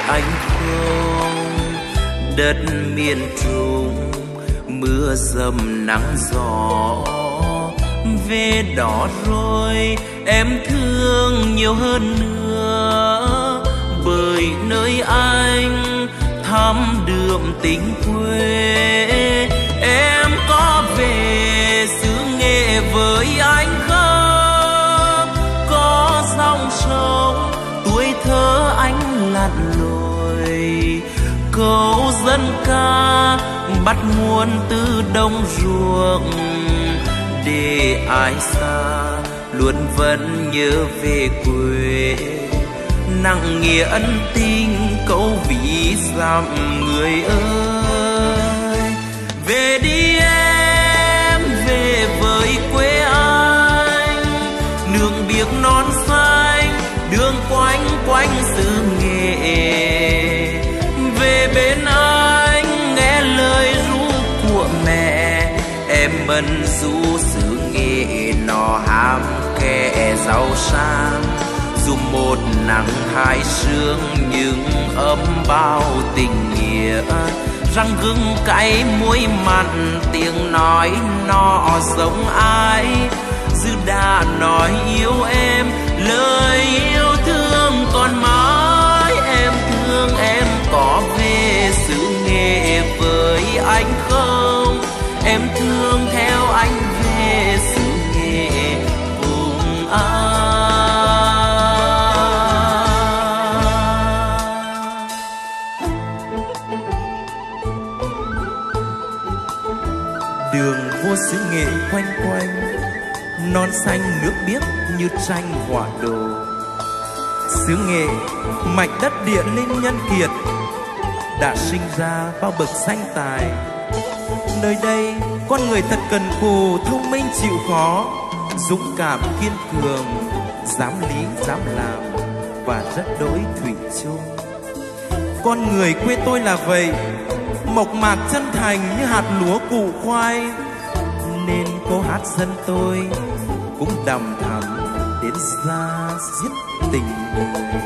anh không? Đất miền Trung mưa dầm nắng gió, về đó rồi em thương nhiều hơn nữa, bởi nơi anh thăm đượm tình quê. Em có về xứ Nghệ với anh không? Có dòng sông tuổi thơ anh lặn lội, câu dân ca bắt nguồn từ đồng ruộng, để ai xa luôn vẫn nhớ về quê. Nặng nghĩa ân tình câu ví dặm người ơi. Về đi em, về với quê anh, nương biếc non xanh đường quanh quanh xứ Nghệ. Về bên anh nghe lời ru của mẹ, em mân du xứ Nghệ nó ham kẻ giàu sang. Dù một nắng hai sương nhưng ấm bao tình nghĩa, răng gừng cay muối mặn tiếng nói nó giống ai. Dư đã nói yêu em lời yêu thương còn mãi. Em thương em có về xứ Nghệ với anh không? Em thương theo anh về xứ Nghệ cùng anh. Đường vô xứ Nghệ quanh quanh, non xanh nước biếc như tranh họa đồ. Xứ Nghệ mảnh đất địa linh nhân kiệt, đã sinh ra bao bậc danh tài. Nơi đây con người thật cần cù, thông minh chịu khó, dũng cảm kiên cường, dám lý dám làm và rất đối thủy chung. Con người quê tôi là vậy, mộc mạc chân thành như hạt lúa củ khoai, nên câu hát dân tôi cũng đằm thắm đến da diết tình người.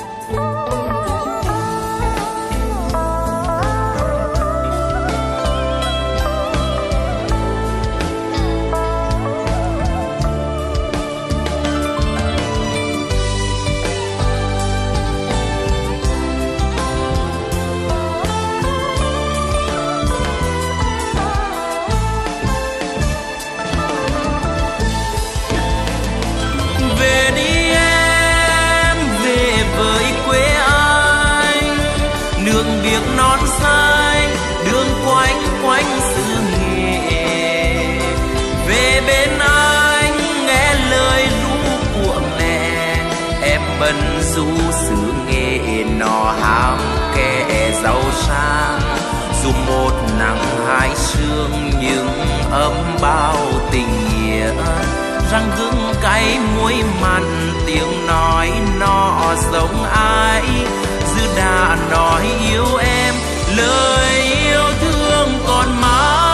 Non xanh đường quanh quanh xứ Nghệ. Về bên anh nghe lời ru của mẹ, em bần du xứ Nghệ nó ham kẻ giàu sang. Dù một nắng hai sương nhưng ấm bao tình nghĩa, răng gừng cay muối mặn tiếng nói nó giống ai. Dư đã nói yêu em lời yêu thương còn mãi.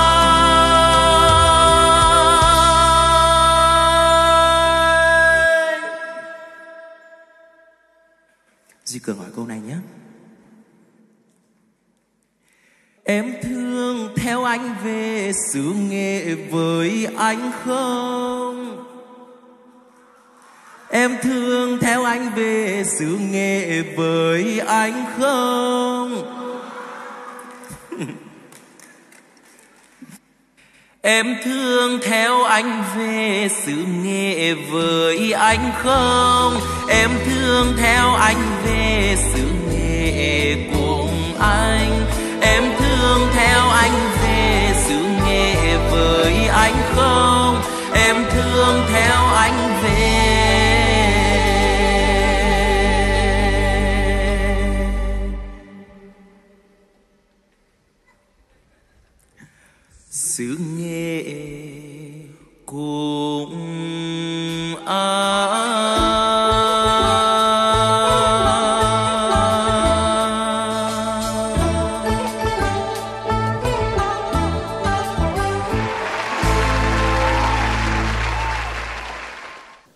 Duy Cường hỏi câu này nhé. Em thương theo anh về xứ Nghệ với anh không? Em thương theo anh về xứ Nghệ với anh không? Em thương theo anh về xứ Nghệ với anh không? Em thương theo anh về xứ Nghệ cùng anh. Em thương theo anh về xứ Nghệ với anh không? Em thương theo anh về xứ Nghệ cùng